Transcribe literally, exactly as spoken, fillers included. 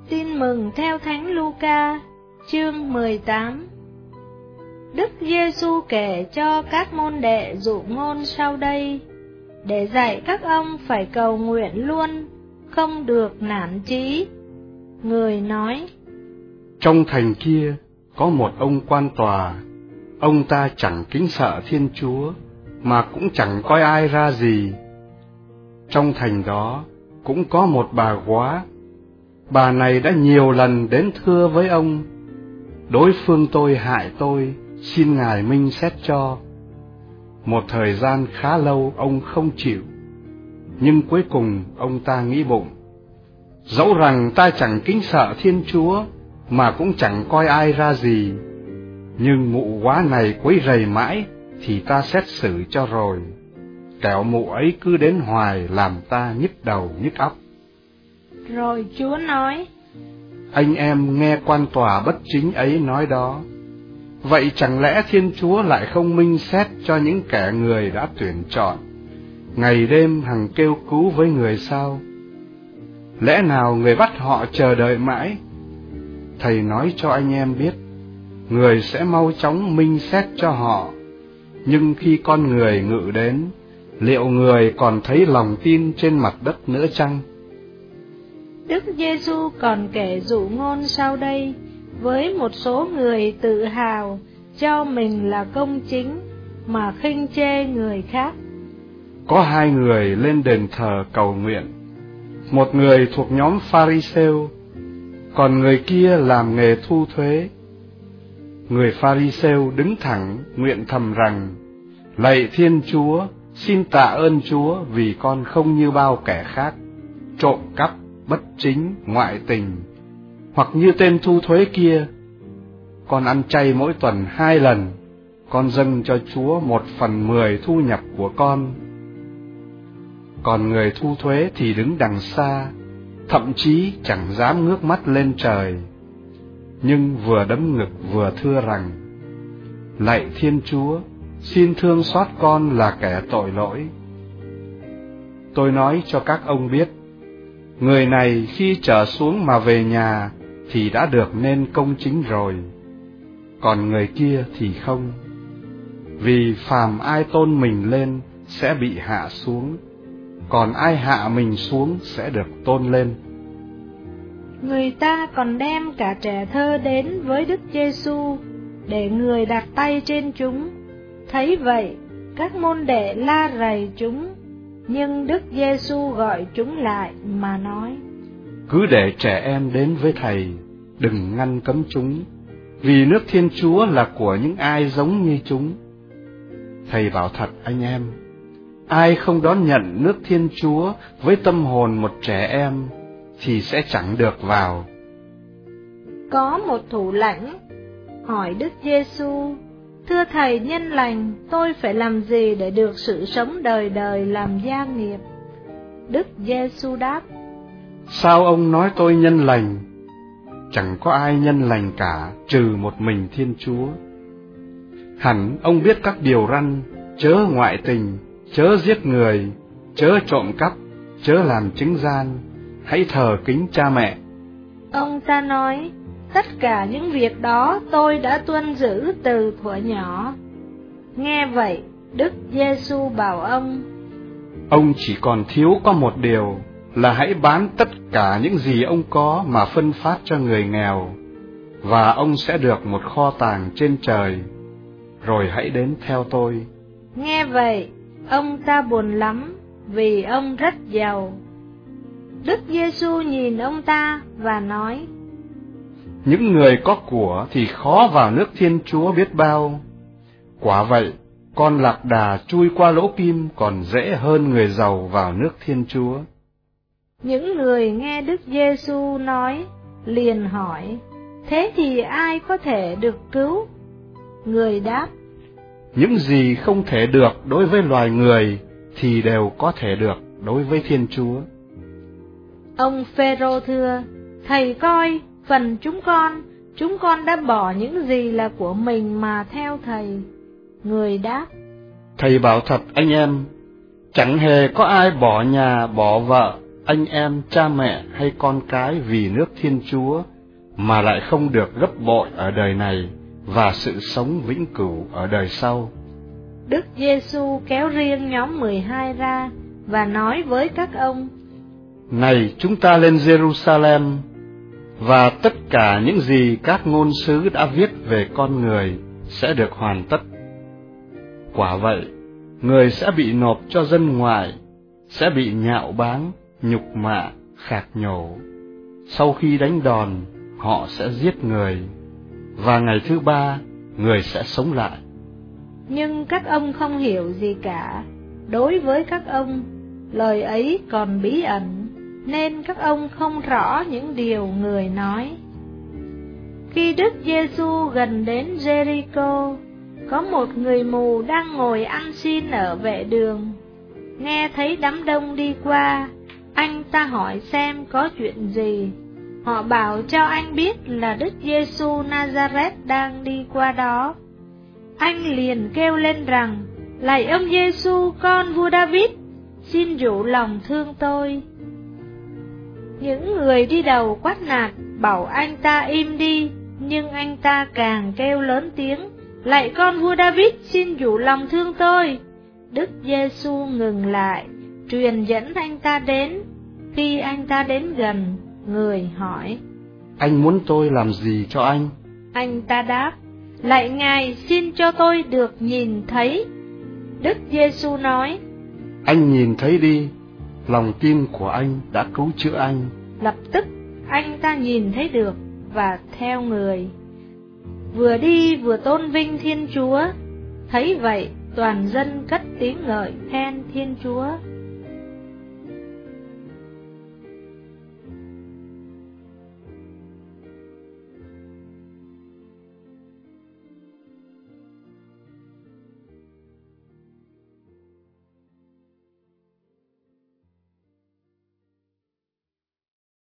Tin mừng theo Thánh Luca, chương mười tám. Đức Giêsu kể cho các môn đệ dụ ngôn sau đây, để dạy các ông phải cầu nguyện luôn, không được nản chí. Người nói: Trong thành kia có một ông quan tòa, ông ta chẳng kính sợ Thiên Chúa, mà cũng chẳng coi ai ra gì. Trong thành đó cũng có một bà góa, bà này đã nhiều lần đến thưa với ông: đối phương tôi hại tôi, xin Ngài minh xét cho. Một thời gian khá lâu ông không chịu, nhưng cuối cùng ông ta nghĩ bụng: dẫu rằng ta chẳng kính sợ Thiên Chúa, mà cũng chẳng coi ai ra gì, nhưng mụ góa này quấy rầy mãi, thì ta xét xử cho rồi, kẻo mụ ấy cứ đến hoài làm ta nhức đầu nhức óc. Rồi Chúa nói: Anh em nghe quan tòa bất chính ấy nói đó, vậy chẳng lẽ Thiên Chúa lại không minh xét cho những kẻ người đã tuyển chọn, ngày đêm hằng kêu cứu với người sao? Lẽ nào người bắt họ chờ đợi mãi? Thầy nói cho anh em biết, người sẽ mau chóng minh xét cho họ. Nhưng khi con người ngự đến, liệu người còn thấy lòng tin trên mặt đất nữa chăng? Đức Giêsu còn kể dụ ngôn sau đây với một số người tự hào cho mình là công chính mà khinh chê người khác. Có hai người lên đền thờ cầu nguyện, một người thuộc nhóm Pha-ri-sêu, còn người kia làm nghề thu thuế. Người Pha-ri-sêu đứng thẳng nguyện thầm rằng: lạy Thiên Chúa, xin tạ ơn Chúa vì con không như bao kẻ khác, trộm cắp, bất chính, ngoại tình, hoặc như tên thu thuế kia. Con ăn chay mỗi tuần hai lần, con dâng cho Chúa một phần mười thu nhập của con. Còn người thu thuế thì đứng đằng xa, thậm chí chẳng dám ngước mắt lên trời, nhưng vừa đấm ngực vừa thưa rằng: lạy Thiên Chúa, xin thương xót con là kẻ tội lỗi. Tôi nói cho các ông biết, người này khi trở xuống mà về nhà thì đã được nên công chính rồi, còn người kia thì không. Vì phàm ai tôn mình lên sẽ bị hạ xuống, còn ai hạ mình xuống sẽ được tôn lên. Người ta còn đem cả trẻ thơ đến với Đức Giêsu để người đặt tay trên chúng. Thấy vậy, các môn đệ la rầy chúng, nhưng Đức Giêsu gọi chúng lại mà nói: cứ để trẻ em đến với thầy, đừng ngăn cấm chúng, vì nước Thiên Chúa là của những ai giống như chúng. Thầy bảo thật anh em, ai không đón nhận nước Thiên Chúa với tâm hồn một trẻ em thì sẽ chẳng được vào. Có một thủ lãnh hỏi Đức Giêsu: thưa thầy nhân lành, tôi phải làm gì để được sự sống đời đời làm gia nghiệp? Đức Giêsu đáp: sao ông nói tôi nhân lành? Chẳng có ai nhân lành cả, trừ một mình Thiên Chúa. Hẳn ông biết các điều răn: chớ ngoại tình, chớ giết người, chớ trộm cắp, chớ làm chứng gian, hãy thờ kính cha mẹ. Ông ta nói: tất cả những việc đó tôi đã tuân giữ từ thuở nhỏ. Nghe vậy, Đức Giêsu bảo ông: ông chỉ còn thiếu có một điều, là hãy bán tất cả những gì ông có mà phân phát cho người nghèo, và ông sẽ được một kho tàng trên trời. Rồi hãy đến theo tôi. Nghe vậy, ông ta buồn lắm, vì ông rất giàu. Đức Giêsu nhìn ông ta và nói: những người có của thì khó vào nước Thiên Chúa biết bao. Quả vậy, con lạc đà chui qua lỗ kim còn dễ hơn người giàu vào nước Thiên Chúa. Những người nghe Đức Giêsu nói liền hỏi: thế thì ai có thể được cứu? Người đáp: những gì không thể được đối với loài người thì đều có thể được đối với Thiên Chúa. Ông Phêrô thưa: thầy coi, phần chúng con, chúng con đã bỏ những gì là của mình mà theo thầy. Người đáp: thầy bảo thật anh em, chẳng hề có ai bỏ nhà, bỏ vợ, anh em, cha mẹ hay con cái vì nước Thiên Chúa mà lại không được gấp bội ở đời này và sự sống vĩnh cửu ở đời sau. Đức Giêsu kéo riêng nhóm mười hai ra và nói với các ông: Này, chúng ta lên Jerusalem, và tất cả những gì các ngôn sứ đã viết về con người sẽ được hoàn tất. Quả vậy, người sẽ bị nộp cho dân ngoại, sẽ bị nhạo báng, nhục mạ, khạc nhổ. Sau khi đánh đòn, họ sẽ giết người, và ngày thứ ba, người sẽ sống lại. Nhưng các ông không hiểu gì cả. Đối với các ông, lời ấy còn bí ẩn, nên các ông không rõ những điều người nói. Khi Đức Giêsu gần đến Jericho, có một người mù đang ngồi ăn xin ở vệ đường. Nghe thấy đám đông đi qua, anh ta hỏi xem có chuyện gì. Họ bảo cho anh biết là Đức Giêsu Nazareth đang đi qua đó. Anh liền kêu lên rằng: Lạy ông Giêsu, con vua David, xin dụ lòng thương tôi. Những người đi đầu quát nạt, bảo anh ta im đi, nhưng anh ta càng kêu lớn tiếng: Lạy con vua David, xin dụ lòng thương tôi. Đức Giêsu ngừng lại, truyền dẫn anh ta đến. Khi anh ta đến gần, người hỏi: Anh muốn tôi làm gì cho anh? Anh ta đáp: Lạy Ngài, xin cho tôi được nhìn thấy. Đức Giêsu nói: Anh nhìn thấy đi, lòng tin của anh đã cứu chữa anh. Lập tức anh ta nhìn thấy được và theo người, vừa đi vừa tôn vinh Thiên Chúa. Thấy vậy, toàn dân cất tiếng ngợi khen Thiên Chúa.